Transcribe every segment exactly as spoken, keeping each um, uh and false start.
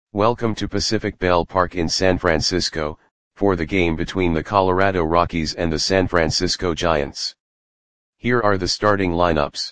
Welcome to Pacific Bell Park in San Francisco, for the game between the Colorado Rockies and the San Francisco Giants. Here are the starting lineups.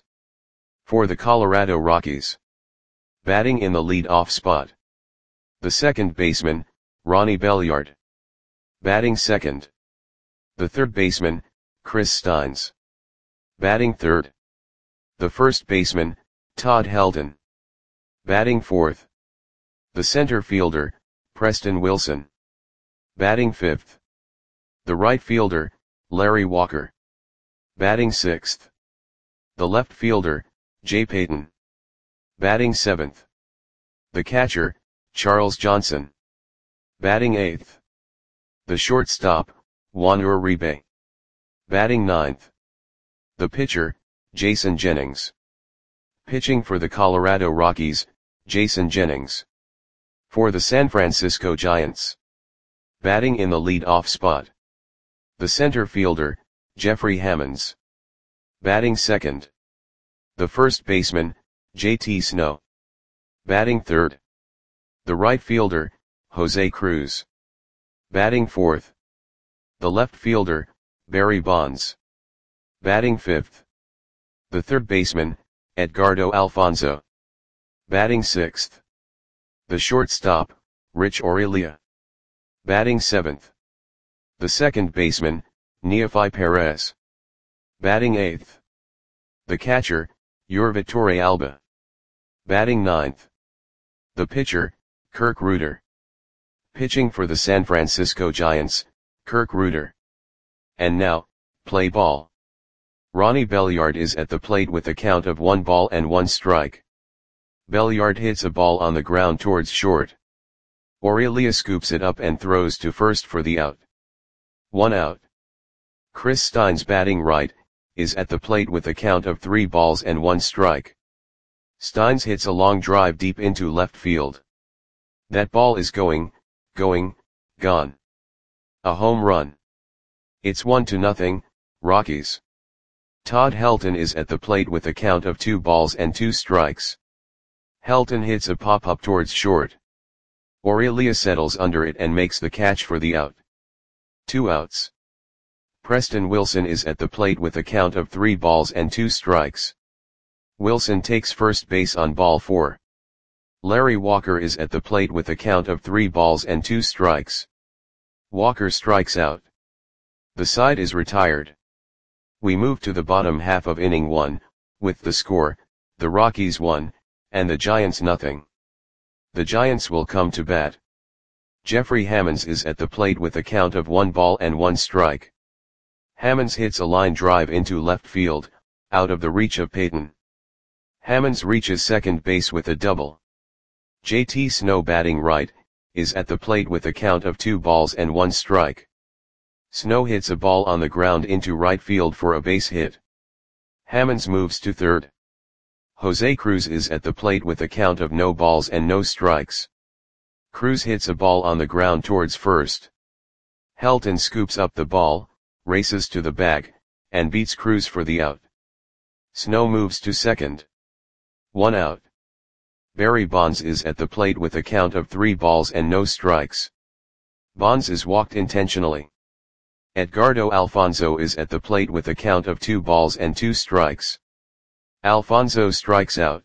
For the Colorado Rockies. Batting in the lead-off spot. The second baseman, Ronnie Belliard. Batting second. The third baseman, Chris Steins. Batting third. The first baseman, Todd Helton. Batting fourth. The center fielder, Preston Wilson. Batting fifth. The right fielder, Larry Walker. Batting sixth. The left fielder, Jay Payton. Batting seventh. The catcher, Charles Johnson. Batting eighth. The shortstop, Juan Uribe. Batting ninth. The pitcher, Jason Jennings. Pitching for the Colorado Rockies, Jason Jennings. For the San Francisco Giants. Batting in the lead-off spot. The center fielder, Jeffrey Hammonds. Batting second. The first baseman, J T Snow. Batting third. The right fielder, Jose Cruz. Batting fourth. The left fielder, Barry Bonds. Batting fifth. The third baseman, Edgardo Alfonzo. Batting sixth. The shortstop, Rich Aurelia. Batting seventh. The second baseman, Neofy Perez. Batting eighth. The catcher, Yurvatore Alba. Batting ninth. The pitcher, Kirk Rueter. Pitching for the San Francisco Giants, Kirk Rueter. And now, play ball. Ronnie Belliard is at the plate with a count of one ball and one strike. Belliard hits a ball on the ground towards short. Aurelia scoops it up and throws to first for the out. One out. Chris Steins, batting right, is at the plate with a count of three balls and one strike. Steins hits a long drive deep into left field. That ball is going, going, gone. A home run. It's one to nothing, Rockies. Todd Helton is at the plate with a count of two balls and two strikes. Helton hits a pop-up towards short. Aurelia settles under it and makes the catch for the out. Two outs. Preston Wilson is at the plate with a count of three balls and two strikes. Wilson takes first base on ball four. Larry Walker is at the plate with a count of three balls and two strikes. Walker strikes out. The side is retired. We move to the bottom half of inning one, with the score, the Rockies one, and the Giants nothing. The Giants will come to bat. Jeffrey Hammonds is at the plate with a count of one ball and one strike. Hammonds hits a line drive into left field, out of the reach of Payton. Hammonds reaches second base with a double. J T Snow, batting right, is at the plate with a count of two balls and one strike. Snow hits a ball on the ground into right field for a base hit. Hammonds moves to third. Jose Cruz is at the plate with a count of no balls and no strikes. Cruz hits a ball on the ground towards first. Helton scoops up the ball, races to the bag, and beats Cruz for the out. Snow moves to second. One out. Barry Bonds is at the plate with a count of three balls and no strikes. Bonds is walked intentionally. Edgardo Alfonzo is at the plate with a count of two balls and two strikes. Alfonzo strikes out.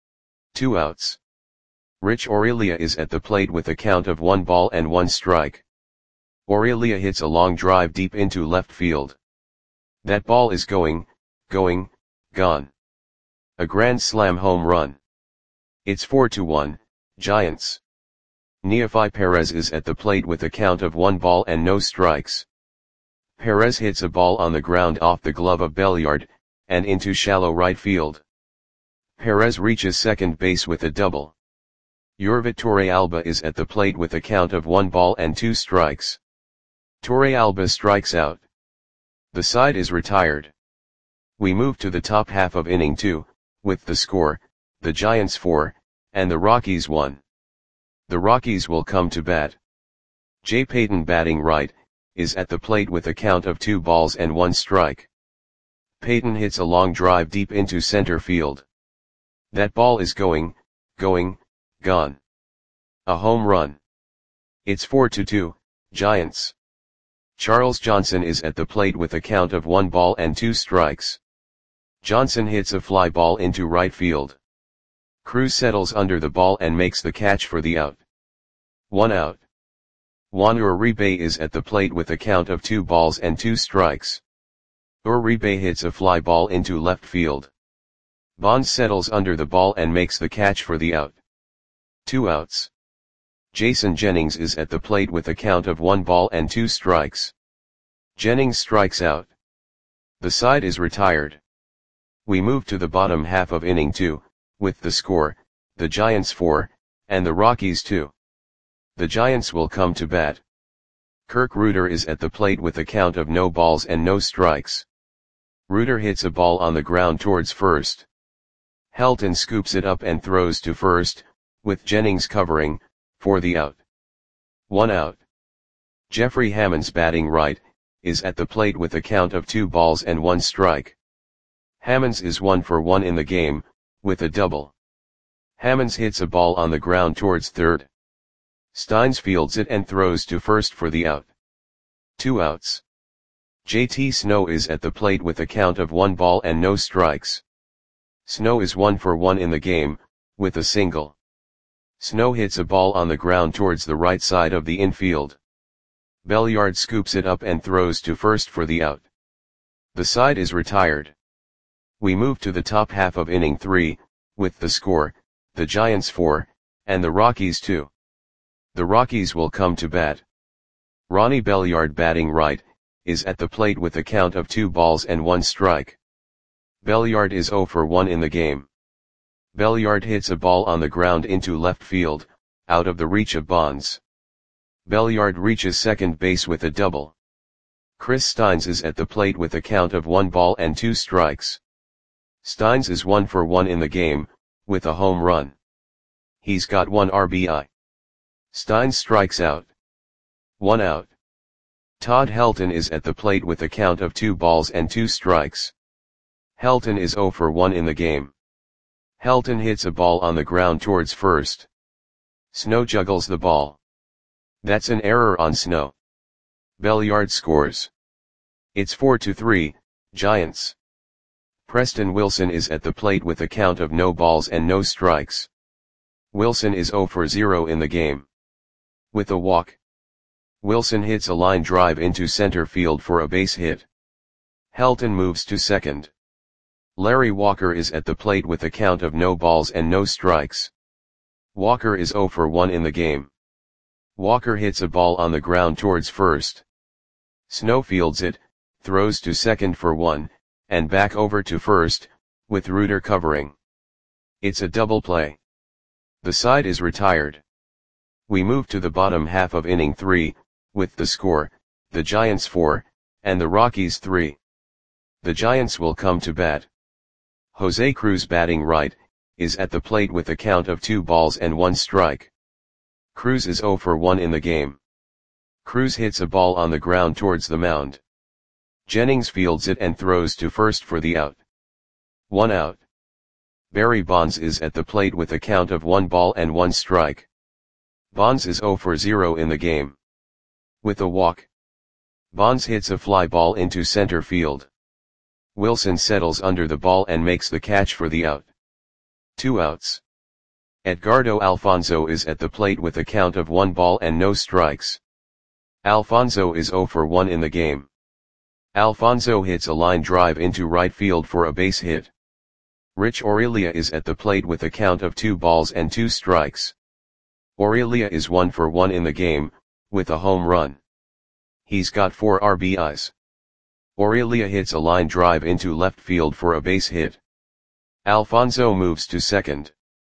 Two outs. Rich Aurelia is at the plate with a count of one ball and one strike. Aurelia hits a long drive deep into left field. That ball is going, going, gone. A grand slam home run. It's four to one, Giants. Neofy Perez is at the plate with a count of one ball and no strikes. Perez hits a ball on the ground off the glove of Belliard, and into shallow right field. Perez reaches second base with a double. Yurvatore Alba is at the plate with a count of one ball and two strikes. Torre Alba strikes out. The side is retired. We move to the top half of inning two, with the score, the Giants four, and the Rockies one. The Rockies will come to bat. Jay Payton, batting right, is at the plate with a count of two balls and one strike. Payton hits a long drive deep into center field. That ball is going, going, gone. A home run. It's four to two, Giants. Charles Johnson is at the plate with a count of one ball and two strikes. Johnson hits a fly ball into right field. Cruz settles under the ball and makes the catch for the out. One out. Juan Uribe is at the plate with a count of two balls and two strikes. Uribe hits a fly ball into left field. Bonds settles under the ball and makes the catch for the out. Two outs. Jason Jennings is at the plate with a count of one ball and two strikes. Jennings strikes out. The side is retired. We move to the bottom half of inning two, with the score, the Giants four, and the Rockies two. The Giants will come to bat. Kirk Reuter is at the plate with a count of no balls and no strikes. Reuter hits a ball on the ground towards first. Helton scoops it up and throws to first, with Jennings covering, for the out. One out. Jeffrey Hammonds batting right, is at the plate with a count of two balls and one strike. Hammonds is one for one in the game, with a double. Hammonds hits a ball on the ground towards third. Steins fields it and throws to first for the out. Two outs. J T Snow is at the plate with a count of one ball and no strikes. Snow is one for one in the game, with a single. Snow hits a ball on the ground towards the right side of the infield. Belliard scoops it up and throws to first for the out. The side is retired. We move to the top half of inning three, with the score, the Giants four, and the Rockies two. The Rockies will come to bat. Ronnie Belliard batting right, is at the plate with a count of two balls and one strike. Belliard is zero for one in the game. Belliard hits a ball on the ground into left field, out of the reach of Bonds. Belliard reaches second base with a double. Chris Steins is at the plate with a count of one ball and two strikes. Steins is one for one in the game, with a home run. He's got one R B I. Steins strikes out. One out. Todd Helton is at the plate with a count of two balls and two strikes. Helton is zero for one in the game. Helton hits a ball on the ground towards first. Snow juggles the ball. That's an error on Snow. Belliard scores. It's four to three, Giants. Preston Wilson is at the plate with a count of no balls and no strikes. Wilson is zero for zero in the game. With a walk. Wilson hits a line drive into center field for a base hit. Helton moves to second. Larry Walker is at the plate with a count of no balls and no strikes. Walker is zero for one in the game. Walker hits a ball on the ground towards first. Snow fields it, throws to second for one, and back over to first, with Reuter covering. It's a double play. The side is retired. We move to the bottom half of inning three, with the score, the Giants four, and the Rockies three. The Giants will come to bat. Jose Cruz batting right, is at the plate with a count of two balls and one strike. Cruz is zero for one in the game. Cruz hits a ball on the ground towards the mound. Jennings fields it and throws to first for the out. One out. Barry Bonds is at the plate with a count of one ball and one strike. Bonds is zero for zero in the game. With a walk. Bonds hits a fly ball into center field. Wilson settles under the ball and makes the catch for the out. Two outs. Edgardo Alfonzo is at the plate with a count of one ball and no strikes. Alfonzo is zero for one in the game. Alfonzo hits a line drive into right field for a base hit. Rich Aurelia is at the plate with a count of two balls and two strikes. Aurelia is one for one in the game, with a home run. He's got four R B Is. Aurelia hits a line drive into left field for a base hit. Alfonzo moves to second.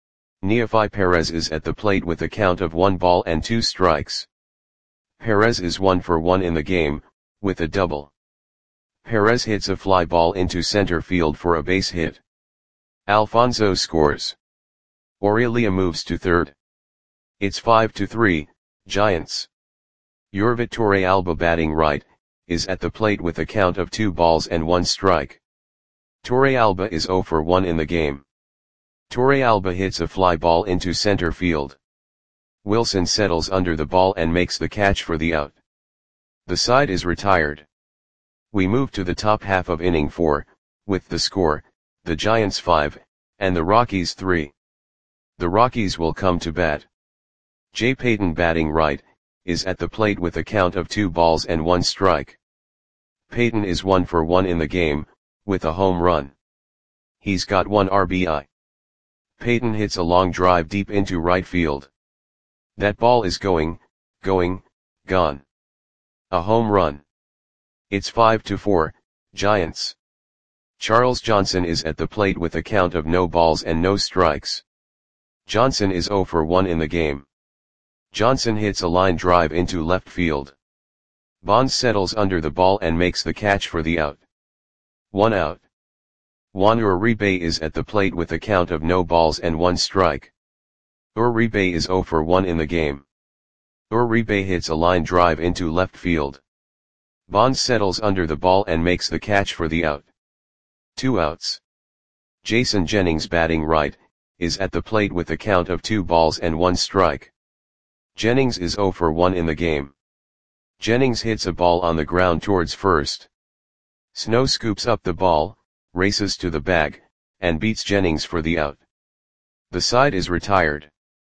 Neofi Perez is at the plate with a count of one ball and two strikes. Perez is one for one in the game, with a double. Perez hits a fly ball into center field for a base hit. Alfonzo scores. Aurelia moves to third. It's five to three, Giants. Yorvit Torrealba batting right, is at the plate with a count of two balls and one strike. Torrealba is zero for one in the game. Torrealba hits a fly ball into center field. Wilson settles under the ball and makes the catch for the out. The side is retired. We move to the top half of inning four, with the score, the Giants five, and the Rockies three. The Rockies will come to bat. Jay Payton, batting right, is at the plate with a count of two balls and one strike. Payton is one for one in the game, with a home run. He's got one R B I. Payton hits a long drive deep into right field. That ball is going, going, gone. A home run. It's five to four, Giants. Charles Johnson is at the plate with a count of no balls and no strikes. Johnson is zero for one in the game. Johnson hits a line drive into left field. Bonds settles under the ball and makes the catch for the out. One out. Juan Uribe is at the plate with a count of no balls and one strike. Uribe is zero for one in the game. Uribe hits a line drive into left field. Bonds settles under the ball and makes the catch for the out. Two outs. Jason Jennings, batting right, is at the plate with a count of two balls and one strike. Jennings is zero for one in the game. Jennings hits a ball on the ground towards first. Snow scoops up the ball, races to the bag, and beats Jennings for the out. The side is retired.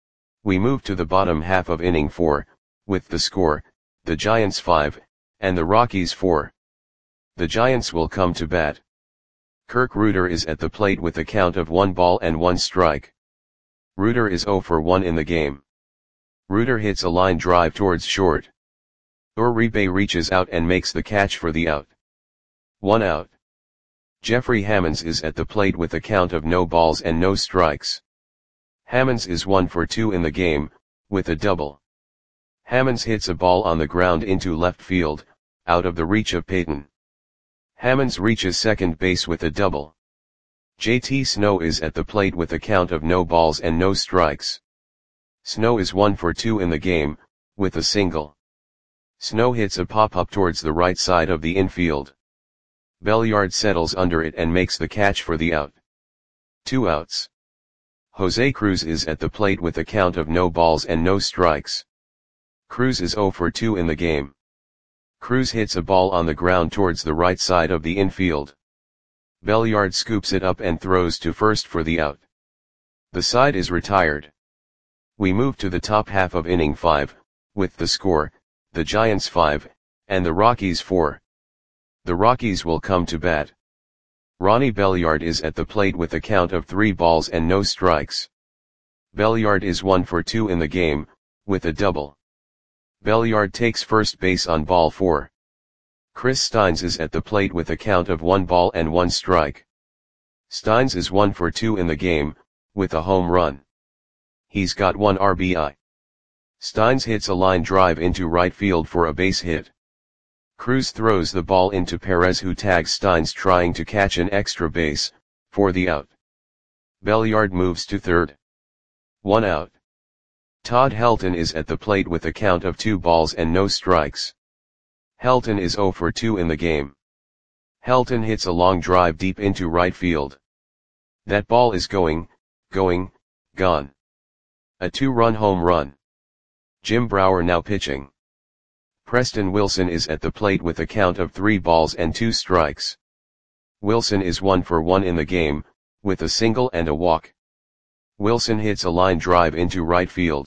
We move to the bottom half of inning four, with the score, the Giants five, and the Rockies four. The Giants will come to bat. Kirk Reuter is at the plate with a count of one ball and one strike. Reuter is zero for one in the game. Reuter hits a line drive towards short. Uribe reaches out and makes the catch for the out. One out. Jeffrey Hammonds is at the plate with a count of no balls and no strikes. Hammonds is one for two in the game, with a double. Hammonds hits a ball on the ground into left field, out of the reach of Payton. Hammonds reaches second base with a double. J T Snow is at the plate with a count of no balls and no strikes. Snow is one for two in the game, with a single. Snow hits a pop-up towards the right side of the infield. Belliard settles under it and makes the catch for the out. Two outs. Jose Cruz is at the plate with a count of no balls and no strikes. Cruz is zero for two in the game. Cruz hits a ball on the ground towards the right side of the infield. Belliard scoops it up and throws to first for the out. The side is retired. We move to the top half of inning five, with the score, the Giants five, and the Rockies four. The Rockies will come to bat. Ronnie Belliard is at the plate with a count of three balls and no strikes. Belliard is one for two in the game, with a double. Belliard takes first base on ball four. Chris Steins is at the plate with a count of one ball and one strike. Steins is one for two in the game, with a home run. He's got one R B I. Steins hits a line drive into right field for a base hit. Cruz throws the ball into Perez, who tags Steins trying to catch an extra base, for the out. Belliard moves to third. One out. Todd Helton is at the plate with a count of two balls and no strikes. Helton is zero for two in the game. Helton hits a long drive deep into right field. That ball is going, going, gone. A two-run home run. Jim Brower now pitching. Preston Wilson is at the plate with a count of three balls and two strikes. Wilson is one for one in the game, with a single and a walk. Wilson hits a line drive into right field.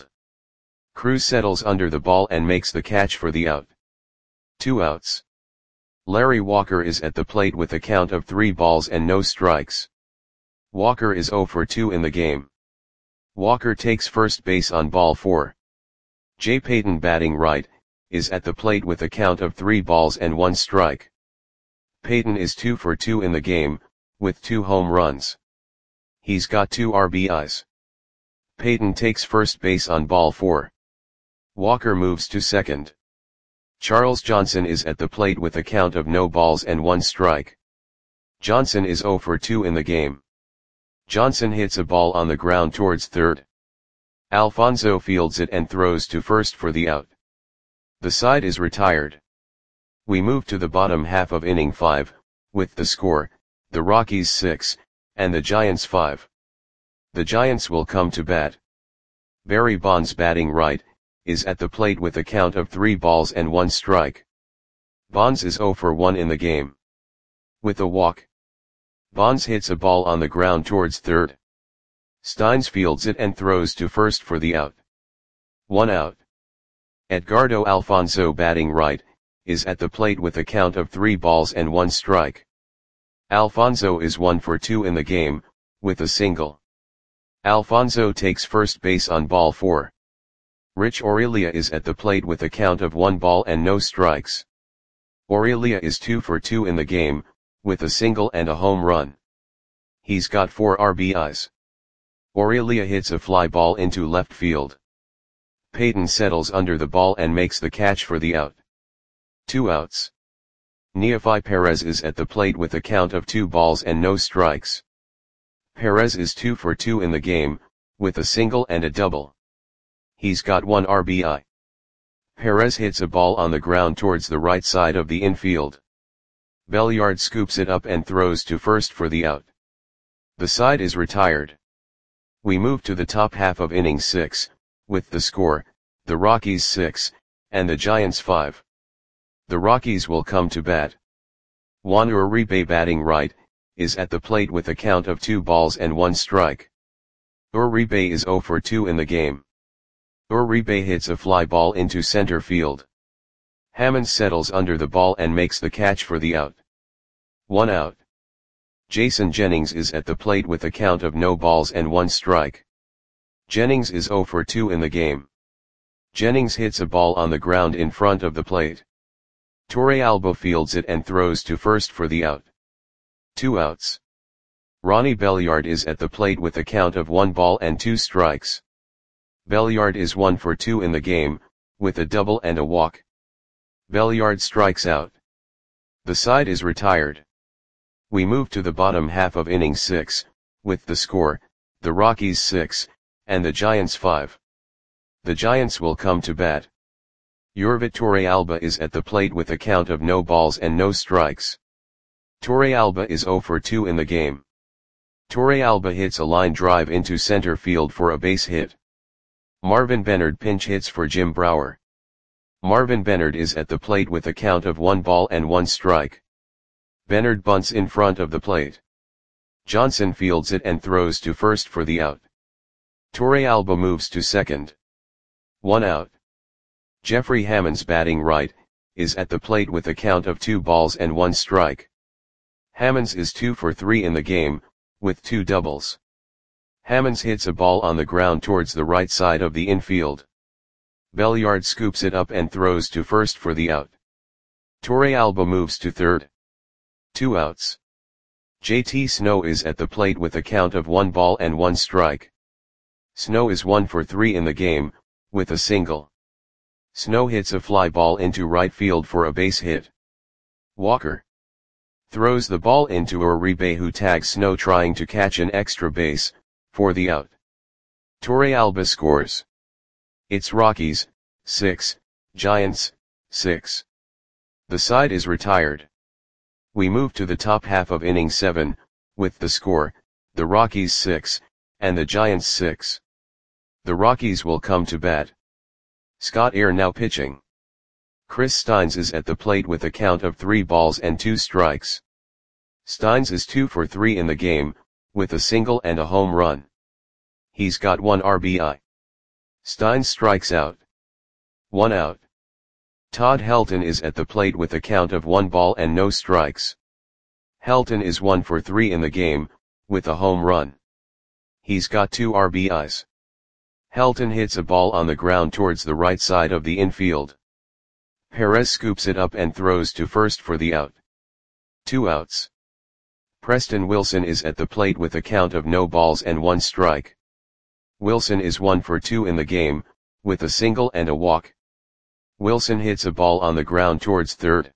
Cruz settles under the ball and makes the catch for the out. Two outs. Larry Walker is at the plate with a count of three balls and no strikes. Walker is zero for two in the game. Walker takes first base on ball four. Jay Payton, batting right, is at the plate with a count of three balls and one strike. Payton is two for two in the game, with two home runs. He's got two R B Is. Payton takes first base on ball four. Walker moves to second. Charles Johnson is at the plate with a count of no balls and one strike. Johnson is zero for two in the game. Johnson hits a ball on the ground towards third. Alfonso fields it and throws to first for the out. The side is retired. We move to the bottom half of inning five, with the score, the Rockies six, and the Giants five. The Giants will come to bat. Barry Bonds batting right, is at the plate with a count of three balls and one strike. Bonds is zero for one in the game. With a walk, Bonds hits a ball on the ground towards third. Steins fields it and throws to first for the out. One out. Edgardo Alfonzo batting right, is at the plate with a count of three balls and one strike. Alfonzo is one for two in the game, with a single. Alfonzo takes first base on ball four. Rich Aurelia is at the plate with a count of one ball and no strikes. Aurelia is two for two in the game, with a single and a home run. He's got four R B Is. Aurelia hits a fly ball into left field. Peyton settles under the ball and makes the catch for the out. Two outs. Neofi Perez is at the plate with a count of two balls and no strikes. Perez is two for two in the game, with a single and a double. He's got one R B I. Perez hits a ball on the ground towards the right side of the infield. Belliard scoops it up and throws to first for the out. The side is retired. We move to the top half of inning six, with the score, the Rockies six, and the Giants five. The Rockies will come to bat. Juan Uribe batting right, is at the plate with a count of two balls and one strike. Uribe is zero for two in the game. Uribe hits a fly ball into center field. Hammond settles under the ball and makes the catch for the out. One out. Jason Jennings is at the plate with a count of no balls and one strike. Jennings is zero for two in the game. Jennings hits a ball on the ground in front of the plate. Torrealba fields it and throws to first for the out. Two outs. Ronnie Belliard is at the plate with a count of one ball and two strikes. Belliard is one for two in the game, with a double and a walk. Belliard strikes out. The side is retired. We move to the bottom half of inning six, with the score, the Rockies six, and the Giants five. The Giants will come to bat. Yurvit Torrealba is at the plate with a count of no balls and no strikes. Torrealba is zero for two in the game. Torrealba hits a line drive into center field for a base hit. Marvin Bennard pinch hits for Jim Brower. Marvin Bennard is at the plate with a count of one ball and one strike. Bennard bunts in front of the plate. Johnson fields it and throws to first for the out. Torrealba moves to second. One out. Jeffrey Hammonds batting right, is at the plate with a count of two balls and one strike. Hammonds is two for three in the game, with two doubles. Hammonds hits a ball on the ground towards the right side of the infield. Belliard scoops it up and throws to first for the out. Torrealba moves to third. Two outs. J T Snow is at the plate with a count of one ball and one strike. Snow is one for three in the game, with a single. Snow hits a fly ball into right field for a base hit. Walker throws the ball into Uribe, who tags Snow trying to catch an extra base, for the out. Torrealba scores. It's Rockies, six, Giants, six. The side is retired. We move to the top half of inning seven, with the score, the Rockies six, and the Giants six. The Rockies will come to bat. Scott Air now pitching. Chris Steins is at the plate with a count of three balls and two strikes. Steins is two for three in the game, with a single and a home run. He's got one R B I. Steins strikes out. One out. Todd Helton is at the plate with a count of one ball and no strikes. Helton is one for three in the game, with a home run. He's got two R B Is. Helton hits a ball on the ground towards the right side of the infield. Perez scoops it up and throws to first for the out. Two outs. Preston Wilson is at the plate with a count of no balls and one strike. Wilson is one for two in the game, with a single and a walk. Wilson hits a ball on the ground towards third.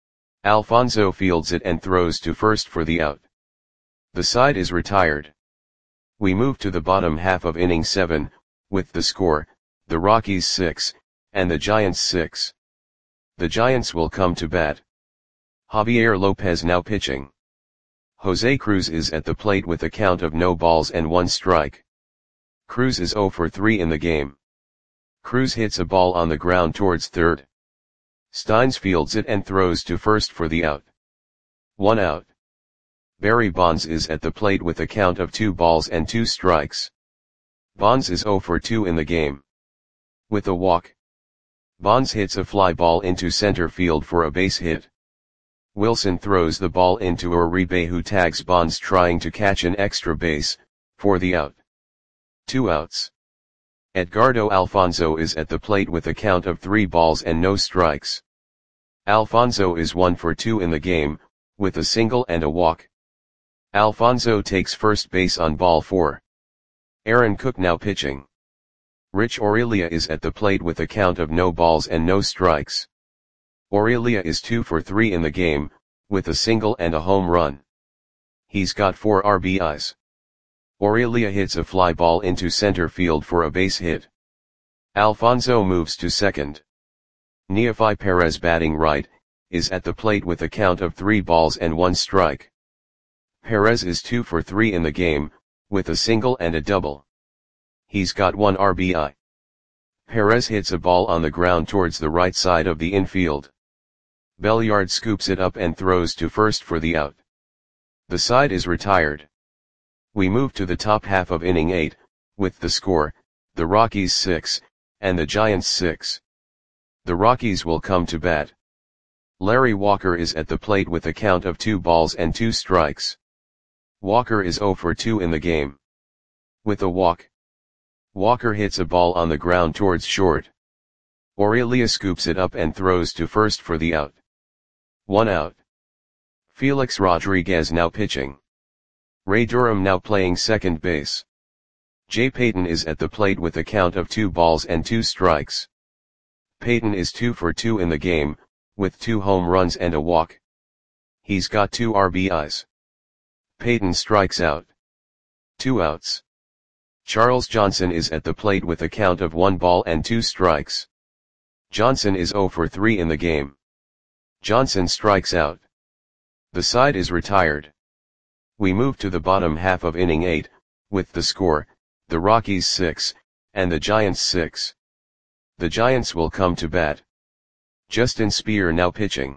Alfonzo fields it and throws to first for the out. The side is retired. We move to the bottom half of inning seven, with the score, the Rockies six, and the Giants six. The Giants will come to bat. Javier Lopez now pitching. Jose Cruz is at the plate with a count of no balls and one strike. Cruz is zero for three in the game. Cruz hits a ball on the ground towards third. Steins fields it and throws to first for the out. One out. Barry Bonds is at the plate with a count of two balls and two strikes. Bonds is zero for two in the game. With a walk, Bonds hits a fly ball into center field for a base hit. Wilson throws the ball into Uribe, who tags Bonds trying to catch an extra base, for the out. Two outs. Edgardo Alfonzo is at the plate with a count of three balls and no strikes. Alfonzo is one for two in the game, with a single and a walk. Alfonzo takes first base on ball four. Aaron Cook now pitching. Rich Aurelia is at the plate with a count of no balls and no strikes. Aurelia is two for three in the game, with a single and a home run. He's got four R B Is. Aurelia hits a fly ball into center field for a base hit. Alfonzo moves to second. Neofi Perez, batting right, is at the plate with a count of three balls and one strike. Perez is two for three in the game, with a single and a double. He's got one R B I. Perez hits a ball on the ground towards the right side of the infield. Belliard scoops it up and throws to first for the out. The side is retired. We move to the top half of inning eight, with the score, the Rockies six, and the Giants six. The Rockies will come to bat. Larry Walker is at the plate with a count of two balls and two strikes. Walker is zero for two in the game. With a walk, Walker hits a ball on the ground towards short. Aurelia scoops it up and throws to first for the out. One out. Felix Rodriguez now pitching. Ray Durham now playing second base. Jay Payton is at the plate with a count of two balls and two strikes. Payton is two for two in the game, with two home runs and a walk. He's got two R B Is. Payton strikes out. Two outs. Charles Johnson is at the plate with a count of one ball and two strikes. Johnson is zero for three in the game. Johnson strikes out. The side is retired. We move to the bottom half of inning eight, with the score, the Rockies six, and the Giants six. The Giants will come to bat. Justin Speer now pitching.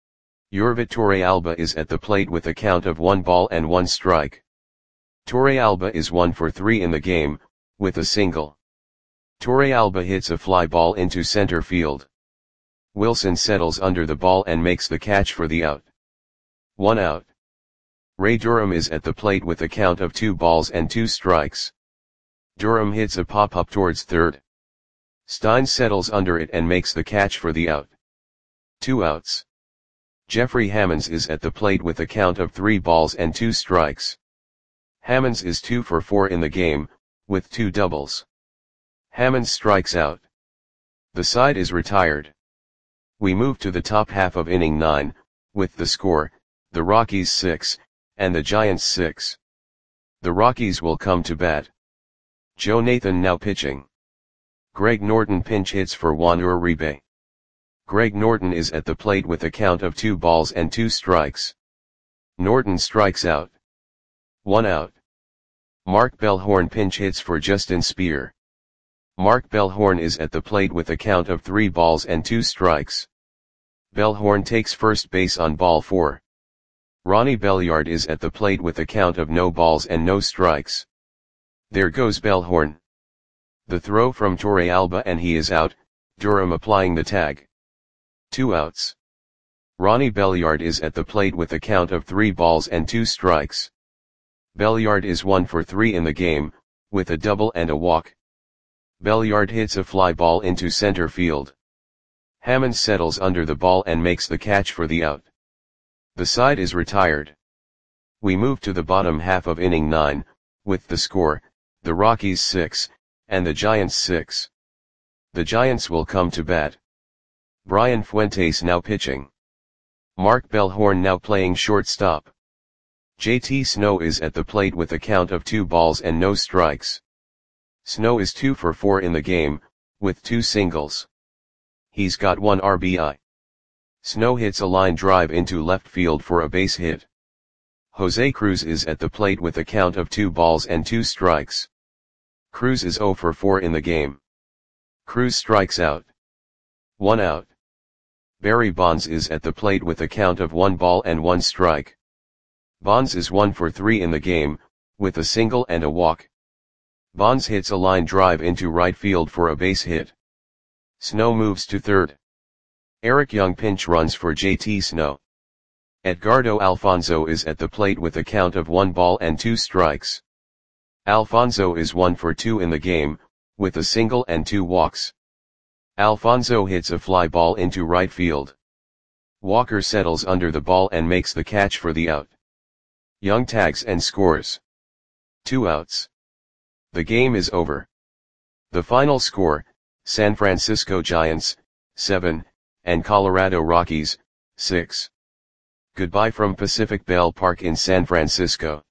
Yorvit Torrealba is at the plate with a count of one ball and one strike. Torrealba is one for three in the game, with a single. Torrealba hits a fly ball into center field. Wilson settles under the ball and makes the catch for the out. One out. Ray Durham is at the plate with a count of two balls and two strikes. Durham hits a pop-up towards third. Stein settles under it and makes the catch for the out. Two outs. Jeffrey Hammonds is at the plate with a count of three balls and two strikes. Hammonds is two for four in the game, with two doubles. Hammonds strikes out. The side is retired. We move to the top half of inning nine, with the score, the Rockies six, and the Giants six. The Rockies will come to bat. Joe Nathan now pitching. Greg Norton pinch hits for Juan Uribe. Greg Norton is at the plate with a count of two balls and two strikes. Norton strikes out. One out. Mark Bellhorn pinch hits for Justin Speer. Mark Bellhorn is at the plate with a count of three balls and two strikes. Bellhorn takes first base on ball four. Ronnie Belliard is at the plate with a count of no balls and no strikes. There goes Bellhorn. The throw from Torrealba and he is out, Durham applying the tag. Two outs. Ronnie Belliard is at the plate with a count of three balls and two strikes. Belliard is one for three in the game, with a double and a walk. Belliard hits a fly ball into center field. Hammond settles under the ball and makes the catch for the out. The side is retired. We move to the bottom half of inning nine, with the score, the Rockies six, and the Giants six. The Giants will come to bat. Brian Fuentes now pitching. Mark Bellhorn now playing shortstop. J T Snow is at the plate with a count of two balls and no strikes. Snow is two for four in the game, with two singles. He's got one R B I. Snow hits a line drive into left field for a base hit. Jose Cruz is at the plate with a count of two balls and two strikes. Cruz is zero for four in the game. Cruz strikes out. One out. Barry Bonds is at the plate with a count of one ball and one strike. Bonds is one for three in the game, with a single and a walk. Bonds hits a line drive into right field for a base hit. Snow moves to third. Eric Young pinch runs for J T Snow. Edgardo Alfonzo is at the plate with a count of one ball and two strikes. Alfonzo is one for two in the game, with a single and two walks. Alfonzo hits a fly ball into right field. Walker settles under the ball and makes the catch for the out. Young tags and scores. Two outs. The game is over. The final score, San Francisco Giants, seven, and Colorado Rockies, six. Goodbye from Pacific Bell Park in San Francisco.